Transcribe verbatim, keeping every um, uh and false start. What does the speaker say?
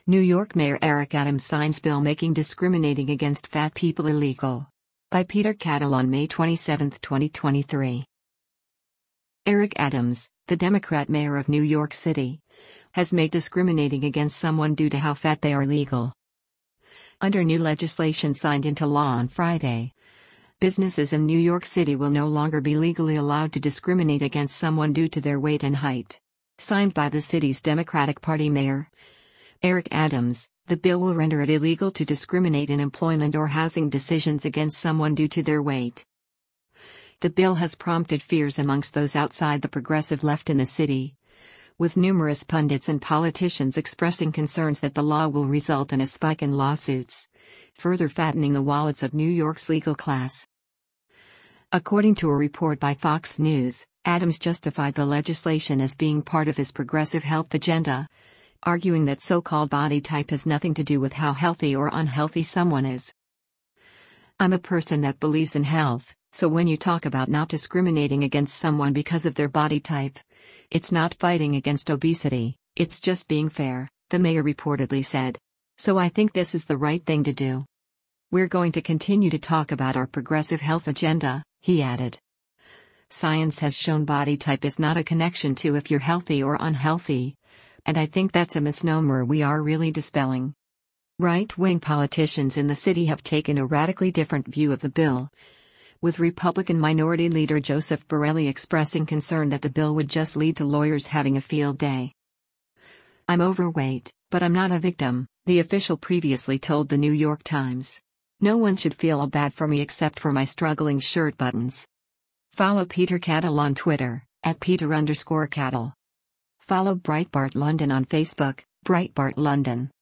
New York Mayor Eric Adams signs bill making discriminating against fat people illegal. By Peter Cattle on May twenty-seventh, twenty twenty-three. Eric Adams, the Democrat mayor of New York City, has made discriminating against someone due to how fat they are legal. Under new legislation signed into law on Friday, businesses in New York City will no longer be legally allowed to discriminate against someone due to their weight and height. Signed by the city's Democratic Party mayor, Eric Adams, the bill will render it illegal to discriminate in employment or housing decisions against someone due to their weight. The bill has prompted fears amongst those outside the progressive left in the city, with numerous pundits and politicians expressing concerns that the law will result in a spike in lawsuits, further fattening the wallets of New York's legal class. According to a report by Fox News, Adams justified the legislation as being part of his progressive health agenda, arguing that so-called body type has nothing to do with how healthy or unhealthy someone is. "I'm a person that believes in health, so when you talk about not discriminating against someone because of their body type, it's not fighting against obesity, it's just being fair," the mayor reportedly said. "So I think this is the right thing to do. We're going to continue to talk about our progressive health agenda," he added. "Science has shown body type is not a connection to if you're healthy or unhealthy, and I think that's a misnomer we are really dispelling." Right-wing politicians in the city have taken a radically different view of the bill, with Republican Minority Leader Joseph Borelli expressing concern that the bill would just lead to lawyers having a field day. "I'm overweight, but I'm not a victim," the official previously told the New York Times. "No one should feel bad for me except for my struggling shirt buttons." Follow Peter Cattle on Twitter, at Peter underscore Cattle. Follow Breitbart London on Facebook, Breitbart London.